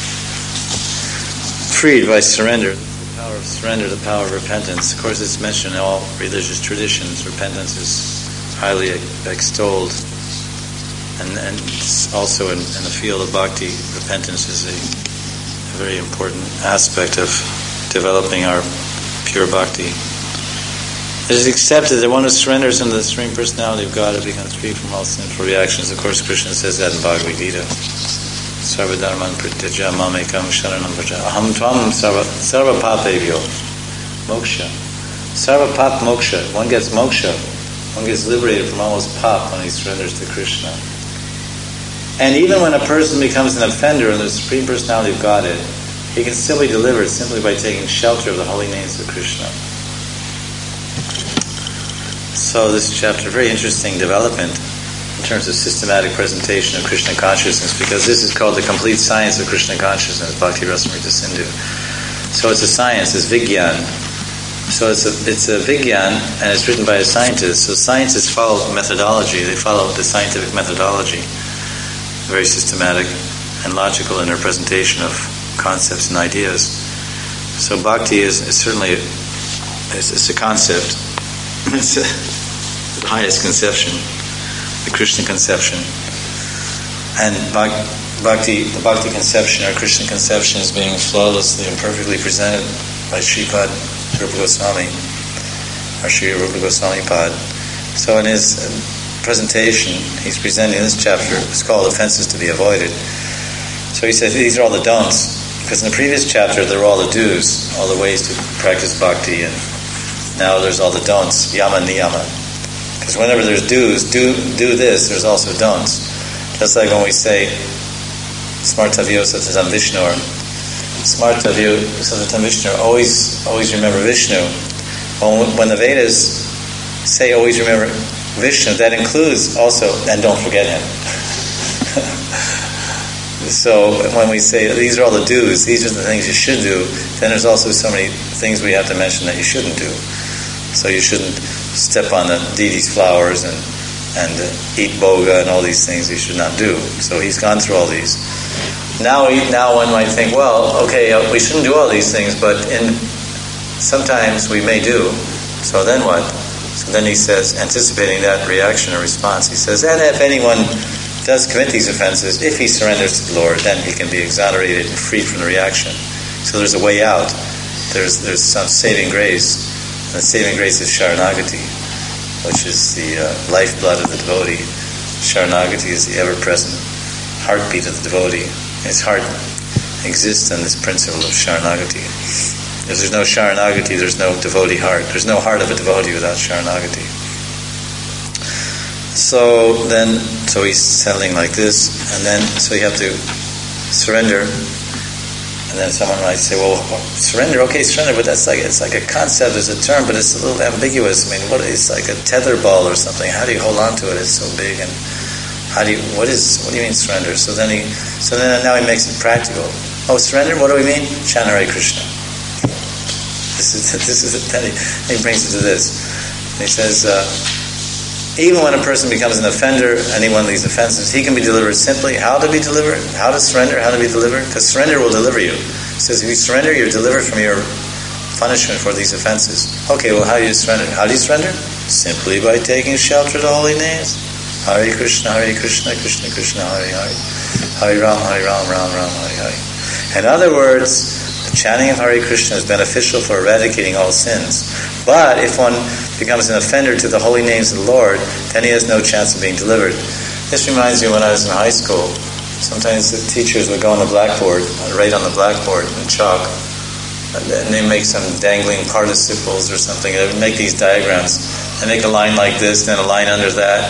freed by surrender. The power of surrender, the power of repentance. Of course, it's mentioned in all religious traditions. Repentance is highly extolled, and, and also in, in the field of bhakti, repentance is a, a very important aspect of developing our pure bhakti. It is accepted that one who surrenders unto the Supreme Personality of God, it becomes free from all sinful reactions. Of course, Krishna says that in Bhagavad Gita. Sarva dharman prityaja mamekam sharanam vraja aham tvam sarva sarva papebhyo moksha. Sarva pap moksha. One gets moksha. One gets liberated from almost pap when he surrenders to Krishna. And even when a person becomes an offender in the Supreme Personality of Godhead, he can still be delivered simply by taking shelter of the holy names of Krishna. So this chapter, very interesting development in terms of systematic presentation of Krishna consciousness, because this is called the complete science of Krishna consciousness, Bhakti Rasamrita Sindhu. So it's a science, it's Vigyan. So it's a it's a Vigyan, and it's written by a scientist. So scientists follow methodology. They follow the scientific methodology, very systematic and logical in their presentation of concepts and ideas. So bhakti is, is certainly a, it's, it's a concept. It's a, the highest conception, the Krishna conception, and bhakti, the bhakti conception or Krishna conception is being flawlessly and perfectly presented by Sripad Rupa Goswami, or Sri Rupa Goswami Pad. So in his presentation, he's presenting this chapter. It's called Offenses to be Avoided. So he says these are all the don'ts, because in the previous chapter there were all the do's, all the ways to practice bhakti, and now there's all the don'ts, yama niyama. Because whenever there's do's, do do this, there's also don'ts. Just like when we say Smartavyo Satatam Vishnu, or Smartavyo Satatam Vishnu, always always remember Vishnu. When, when the Vedas say always remember Vishnu, that includes also, and don't forget him. So when we say these are all the do's, these are the things you should do, then there's also so many things we have to mention that you shouldn't do. So you shouldn't step on the deity's flowers and and uh, eat boga and all these things you should not do. So he's gone through all these. Now, he, now one might think, well, okay, uh, we shouldn't do all these things, but in sometimes we may do. So then what? So then he says, anticipating that reaction or response, he says, and if anyone does commit these offenses, if he surrenders to the Lord, then he can be exonerated and freed from the reaction. So there's a way out. There's there's some saving grace. And the saving grace is Sharanagati, which is the uh, lifeblood of the devotee. Sharanagati is the ever-present heartbeat of the devotee. His heart exists on this principle of Sharanagati. If there's no Sharanagati, there's no devotee heart. There's no heart of a devotee without Sharanagati. So then, so he's settling like this, and then, so you have to surrender. And then someone might say, well, surrender, okay, surrender, but that's like, it's like a concept, it's a term, but it's a little ambiguous. I mean, what is like a tether ball or something? How do you hold on to it? It's so big, and how do you, what is, what do you mean surrender? So then he, so then now he makes it practical. Oh, surrender, what do we mean? Chant Hare Krishna. This is, this is, then he, he brings it to this. And he says, uh, even when a person becomes an offender, any one of these offenses, he can be delivered simply. How to be delivered? How to surrender? How to be delivered? Because surrender will deliver you. It says if you surrender, you're delivered from your punishment for these offenses. Okay, well, how do you surrender? How do you surrender? Simply by taking shelter of the holy names. Hare Krishna, Hare Krishna, Krishna Krishna, Hare Hare. Hare Ram, Hare Ram, Ram Ram, Hare Hare. In other words, the chanting of Hare Krishna is beneficial for eradicating all sins. But if one becomes an offender to the holy names of the Lord, then he has no chance of being delivered. This reminds me when I was in high school. Sometimes the teachers would go on the blackboard, write on the blackboard in chalk, and they make some dangling participles or something. They would make these diagrams. They make a line like this, then a line under that,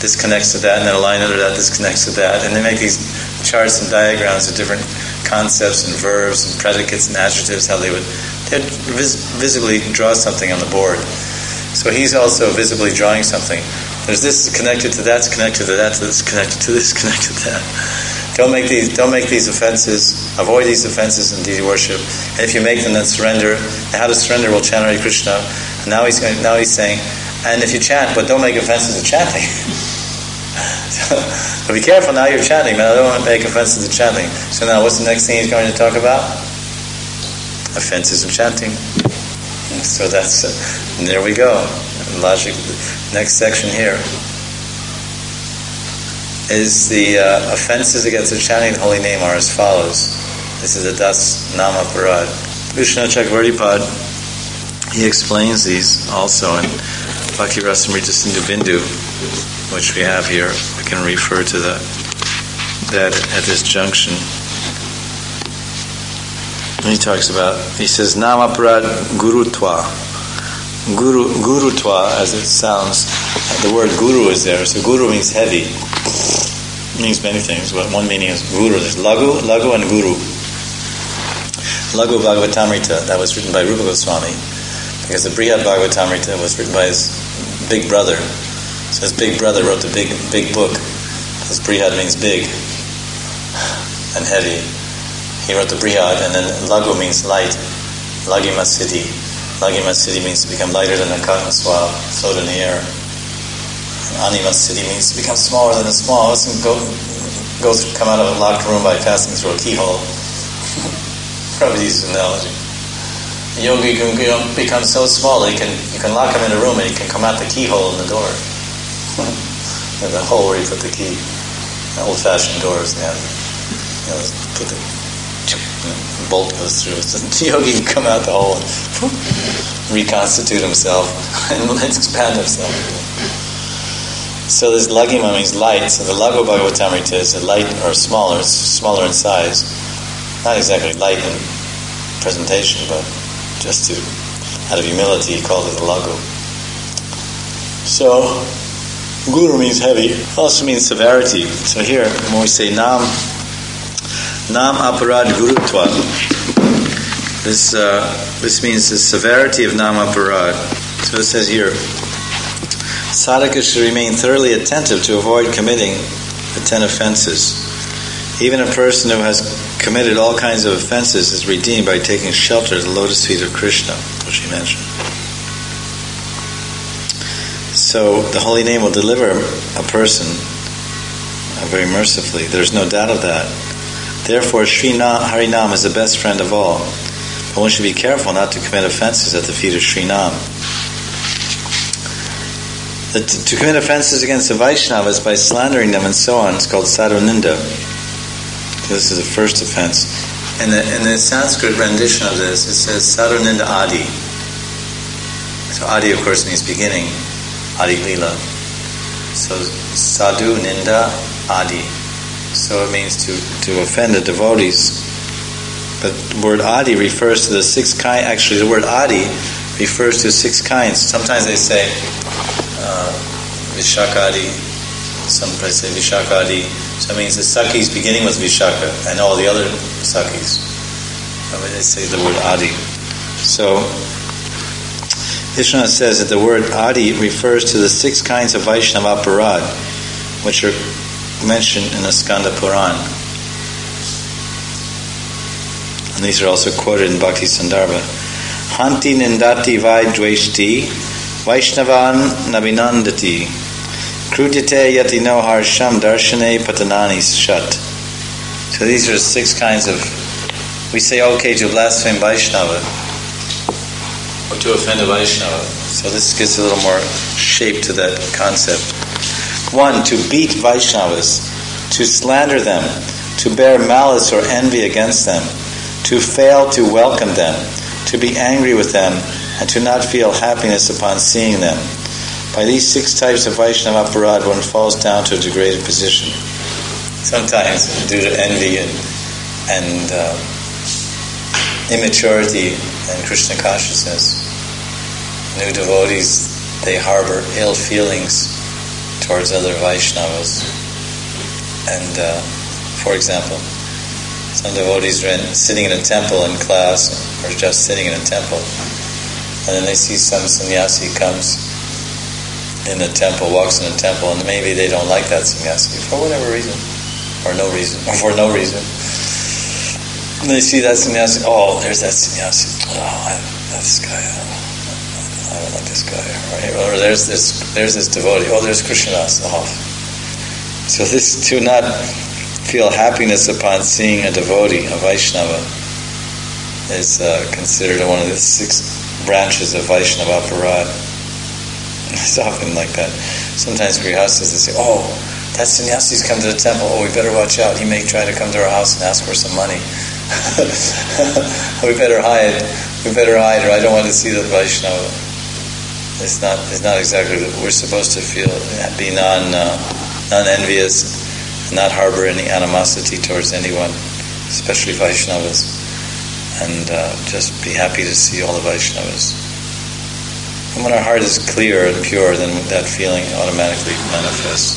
this connects to that, and then a line under that, this connects to that. And they make these charts and diagrams of different concepts and verbs and predicates and adjectives, how they would they'd vis- visibly draw something on the board. So he's also visibly drawing something. There's this connected to that's connected to that, this connected to this, connected to that. Don't make these don't make these offenses, avoid these offenses in deity worship. And if you make them, then surrender. And how to surrender will chant Hare Krishna. And now he's going, now he's saying, and if you chant, but don't make offenses of chanting. so, but be careful, now you're chanting, but I don't want to make offenses of chanting. So now what's the next thing he's going to talk about? Offenses of chanting. So that's, uh, and there we go. Logic, next section here is the uh, offenses against the chanting the holy name are as follows. This is the Das Nama Parad. Krishna Chakravarti Pad, he explains these also in Bhakti Rasamrita Sindhu Bindu, which we have here. We can refer to the, that at this junction. He talks about, he says, Nama Parad Gurutva. Guru, Gurutva, as it sounds, the word guru is there. So guru means heavy. It means many things, but one meaning is guru. There's Lagu, Lagu and Guru. Lagu Bhagavatamrita, that was written by Rupa Goswami, because the Brihad Bhagavatamrita was written by his big brother. So his big brother wrote the big big book. His Brihad means big and heavy. He wrote the Brihad, and then Lagu means light. Lagima Siddhi. Lagima Siddhi means to become lighter than a cotton swab, float in the air. And Anima Siddhi means to become smaller than the small. Listen, go, go through, come out of a locked room by passing through a keyhole. Probably use an analogy. A yogi can become so small that you can you can lock him in a room and he can come out the keyhole in the door. There's a hole where you put the key. The old-fashioned doors, they have, you know, put the the bolt goes through. So the yogi can come out the hole and whoop, reconstitute himself and expand himself. So this lagima means light. So the Lagu Bhagavatamrita is a light or smaller. It's smaller in size. Not exactly light in presentation, but just to, out of humility, he called it a Lagu. So Guru means heavy. Also means severity. So here, when we say Nam, Nam Aparad Gurutva, this uh, this means the severity of Nam Aparad. So it says here, sadhaka should remain thoroughly attentive to avoid committing the ten offenses. Even a person who has committed all kinds of offenses is redeemed by taking shelter at the lotus feet of Krishna, which he mentioned. So the holy name will deliver a person uh, very mercifully. There's no doubt of that. Therefore, Sri Nam, Harinam is the best friend of all. But one should be careful not to commit offenses at the feet of Sri Nam. The, to, to commit offenses against the Vaishnavas by slandering them and so on is called sadhu ninda. This is the first offense. In the, in the Sanskrit rendition of this, it says sadhu ninda adi. So adi, of course, means beginning. Adi lila. So sadhu ninda adi. So it means to, to offend the devotees. But the word adi refers to the six kinds. Actually, the word adi refers to six kinds. Sometimes they say uh, Vishakadi. Sometimes they say Vishakadi. So it means the Sakis beginning with Vishaka and all the other Sakis. I mean, they say the word adi. So Vishwanath says that the word adi refers to the six kinds of Vaishnava Parad, which are mentioned in the Skanda Puran. And these are also quoted in Bhakti Sandarbha. Hanti nindati vaidveshti Vaishnavan nabinandati Krudite yatino harsham darshane patanani shat. So these are six kinds of, we say okay to blaspheme Vaishnava or to offend a Vaishnava. So this gives a little more shape to that concept. One, to beat Vaishnavas, to slander them, to bear malice or envy against them, to fail to welcome them, to be angry with them, and to not feel happiness upon seeing them. By these six types of Vaishnava Parad, one falls down to a degraded position. Sometimes, due to envy and, and uh, immaturity and Krishna consciousness, new devotees, they harbor ill feelings towards other Vaishnavas. And uh, for example, some devotees are in, sitting in a temple in class, or just sitting in a temple, and then they see some sannyasi comes in the temple, walks in the temple, and maybe they don't like that sannyasi for whatever reason, or no reason, or for no reason. And they see that sannyasi, oh, there's that sannyasi, oh, I, this guy, I don't like this guy, or, or there's this, there's this devotee, oh, there's Krishnadas, oh. So this, to not feel happiness upon seeing a devotee, a Vaishnava, is uh, considered one of the six branches of Vaishnava aparad. It's often like that. Sometimes grihastas, they say, oh, that sannyasi's come to the temple, oh, we better watch out, he may try to come to our house and ask for some money. we better hide, we better hide, or I don't want to see the Vaishnava. It's not, it's not exactly that we're supposed to feel, be non, uh, non-envious, not harbor any animosity towards anyone, especially Vaishnavas, and uh, just be happy to see all the Vaishnavas. And when our heart is clear and pure, then that feeling automatically manifests.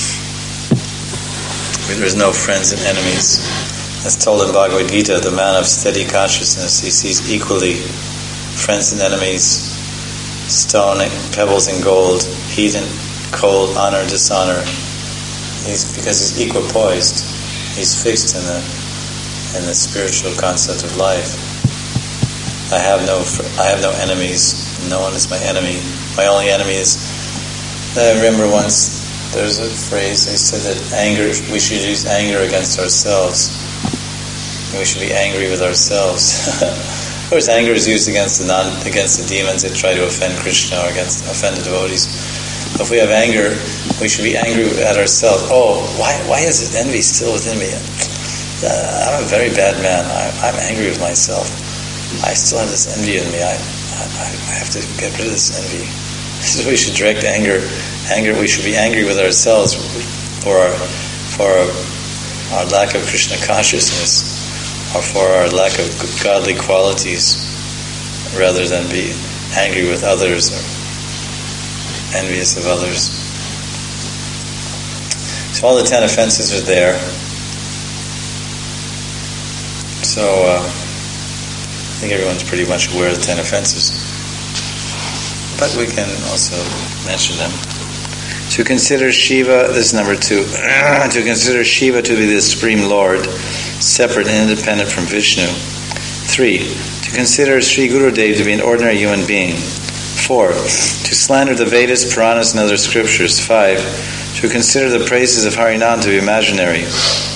There's no friends and enemies. As told in Bhagavad Gita, the man of steady consciousness, he sees equally friends and enemies, stone, pebbles and gold, heat and cold, honor and dishonor. He's, because he's equipoised, he's fixed in the in the spiritual concept of life. I have no I have no enemies. No one is my enemy. My only enemy is. I remember once there's a phrase they said that anger we should use anger against ourselves. We should be angry with ourselves. Of course, anger is used against the non against the demons that try to offend Krishna or against offend the devotees. If we have anger, we should be angry at ourselves. Oh, why why is this envy still within me? Uh, I'm a very bad man. I, I'm angry with myself. I still have this envy in me. I, I I have to get rid of this envy. So we should direct anger. Anger. We should be angry with ourselves for our for our, our lack of Krishna consciousness, or for our lack of godly qualities, rather than be angry with others or envious of others. So all the ten offenses are there. So uh, I think everyone's pretty much aware of the ten offenses. But we can also mention them. To consider Shiva, this is number two, to consider Shiva to be the Supreme Lord, separate and independent from Vishnu. Three, to consider Sri Gurudev to be an ordinary human being. Four, to slander the Vedas, Puranas, and other scriptures. Five, to consider the praises of Harinam to be imaginary.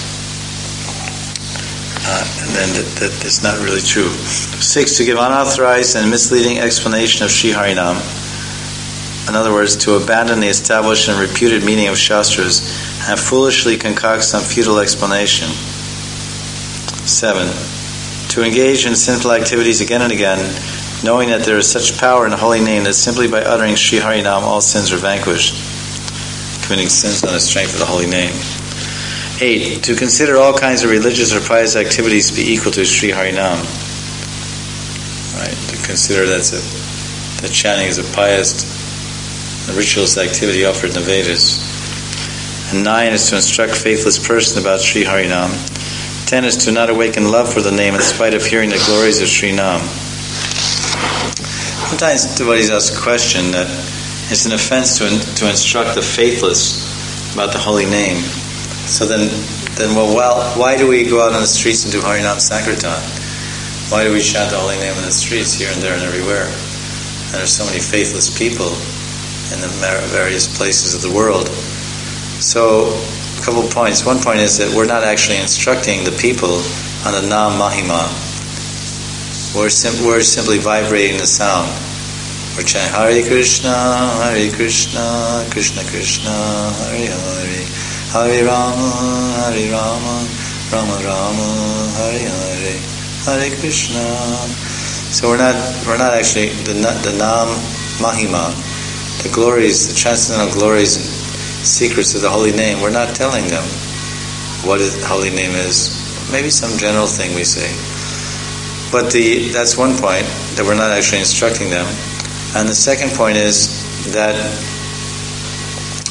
Uh, and then that, that is not really true. Six, to give unauthorized and misleading explanation of Sri Harinam. In other words, to abandon the established and reputed meaning of Shastras and foolishly concoct some futile explanation. Seven, to engage in sinful activities again and again, knowing that there is such power in the holy name that simply by uttering Sri Harinam all sins are vanquished, committing sins on the strength of the holy name. Eight, to consider all kinds of religious or pious activities to be equal to Sri Harinam. Right, to consider that's a, that chanting is a pious, a ritualist activity offered in the Vedas. And nine is to instruct faithless person about Sri Harinam. Ten is to not awaken love for the name in spite of hearing the glories of Sri Nam. Sometimes devotees ask a question that it's an offense to in, to instruct the faithless about the holy name. So then, then well, well, why do we go out on the streets and do Harinam Sankirtan? Why do we chant the holy name in the streets here and there and everywhere? And there's so many faithless people in the various places of the world. So, a couple of points. One point is that we're not actually instructing the people on the Nam Mahima. We're, sim- we're simply vibrating the sound. We're chanting Hare Krishna, Hare Krishna, Krishna Krishna, Hare Hare, Hare Rama, Hare Rama, Rama Rama, Hare Hare, Hare Krishna. So we're not we're not actually the the Nam Mahima, the glories, the transcendental glories and secrets of the holy name. We're not telling them what the holy name is. Maybe some general thing we say. But the that's one point, that we're not actually instructing them. And the second point is that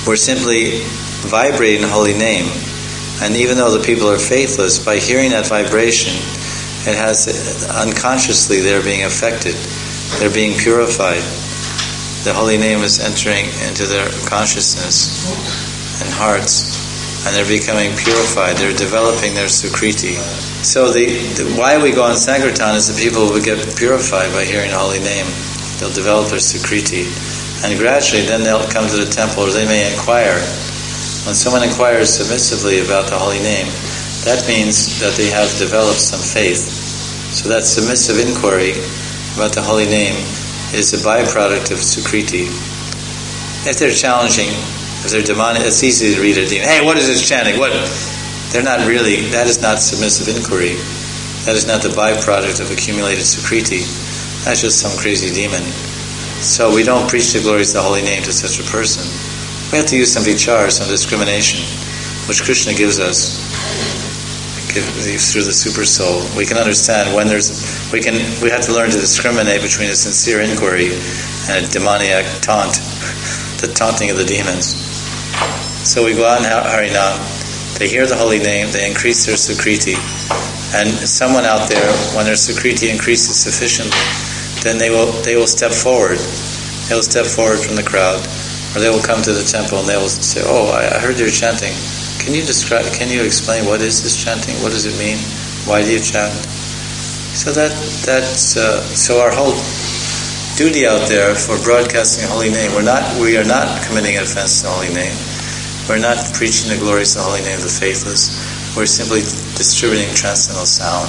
we're simply vibrating the holy name. And even though the people are faithless, by hearing that vibration, it has unconsciously they're being affected. They're being purified. The holy name is entering into their consciousness and hearts, and they're becoming purified. They're developing their sukriti. So the, the why we go on Sankirtan is that people will get purified by hearing the holy name. They'll develop their sukriti, and gradually then they'll come to the temple, or they may inquire. When someone inquires submissively about the holy name, that means that they have developed some faith. So that submissive inquiry about the holy name is a byproduct of sukriti. If they're challenging, if they're demonic, it's easy to read a demon. Hey, what is this chanting? What? They're not really, that is not submissive inquiry. That is not the byproduct of accumulated sukriti. That's just some crazy demon. So we don't preach the glories of the holy name to such a person. We have to use some vichar, some discrimination, which Krishna gives us give, through the super soul. We can understand when there's, we can, we have to learn to discriminate between a sincere inquiry and a demoniac taunt, the taunting of the demons. So we go out in Harinam, they hear the holy name, they increase their sukriti, and someone out there, when their sukriti increases sufficiently, then they will they will step forward. They will step forward from the crowd, or they will come to the temple and they will say, "Oh, I heard you're chanting. Can you describe? Can you explain what is this chanting? What does it mean? Why do you chant?" So that that's uh, so our whole duty out there for broadcasting the holy name. We're not we are not committing an offense to the holy name. We're not preaching the glories of the holy name of the faithless. We're simply distributing transcendental sound.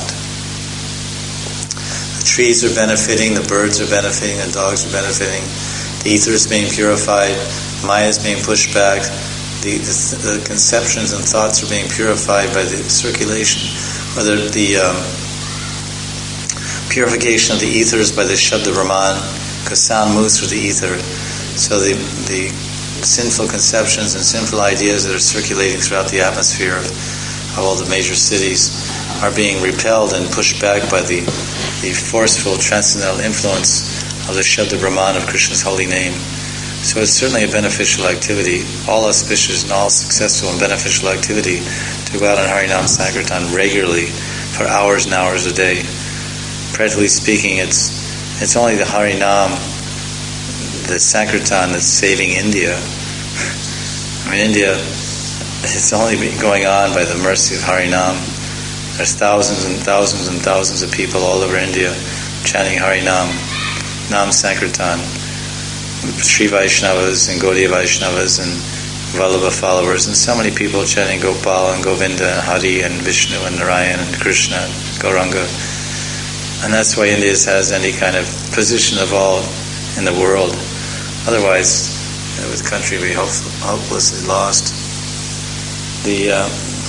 The trees are benefiting, the birds are benefiting, the dogs are benefiting, the ether is being purified, Maya is being pushed back, the, the, the conceptions and thoughts are being purified by the circulation, whether the um, purification of the ethers by the Shabda Brahman, because sound moves through the ether. So the, the sinful conceptions and sinful ideas that are circulating throughout the atmosphere of, of all the major cities are being repelled and pushed back by the, the forceful transcendental influence of the Shabda Brahman of Krishna's holy name. So it's certainly a beneficial activity, all auspicious and all successful and beneficial activity to go out on Harinam Sankirtan regularly for hours and hours a day. Practically speaking, it's it's only the Harinam, the Sankirtan, that's saving India. I mean, India, it's only been going on by the mercy of Harinam. There's thousands and thousands and thousands of people all over India chanting Harinam, Nam Sankirtan, Sri Vaishnavas and Gaudiya Vaishnavas and Vallabha followers, and so many people chanting Gopal and Govinda and Hari and Vishnu and Narayan and Krishna and Gauranga. And that's why India has any kind of position of all in the world. Otherwise, it would the country be hopelessly lost. The uh,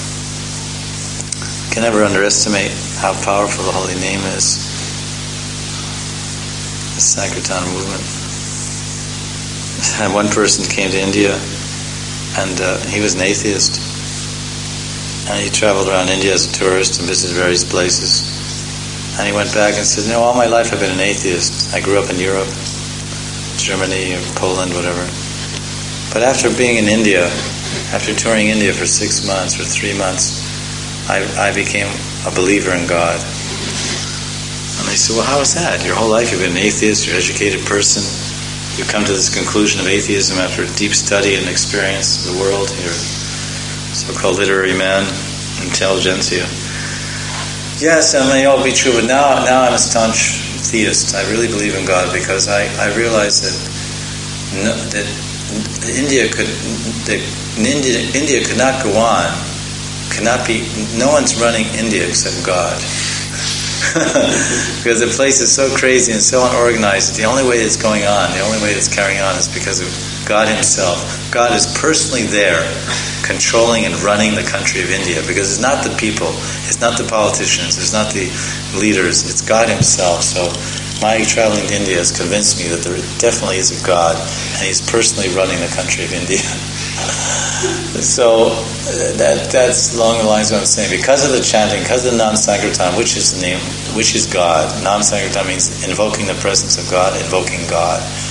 can never underestimate how powerful the holy name is. The Sankirtan movement. And one person came to India, and uh, he was an atheist, and he traveled around India as a tourist and visited various places. And he went back and said, "No, all my life I've been an atheist. I grew up in Europe, Germany or Poland, whatever. But after being in India, after touring India for six months or three months, I, I became a believer in God." And they said, "Well, how is that? Your whole life you've been an atheist, you're an educated person. You come to this conclusion of atheism after deep study and experience of the world. You're a so-called literary man, intelligentsia." Yes, it may all be true, but now, now I'm a staunch theist. I really believe in God because I, I realize that no, that India could that India India could not go on, cannot be. No one's running India except God, because the place is so crazy and so unorganized. The only way it's going on, the only way it's carrying on, is because of God Himself. God is personally there, controlling and running the country of India, because it's not the people, it's not the politicians, it's not the leaders, it's God Himself. So my traveling to India has convinced me that there definitely is a God, and He's personally running the country of India. So that that's along the lines of what I'm saying. Because of the chanting, because of the Nam Sankirtan, which is the name, which is God. Nam Sankirtan means invoking the presence of God, invoking God.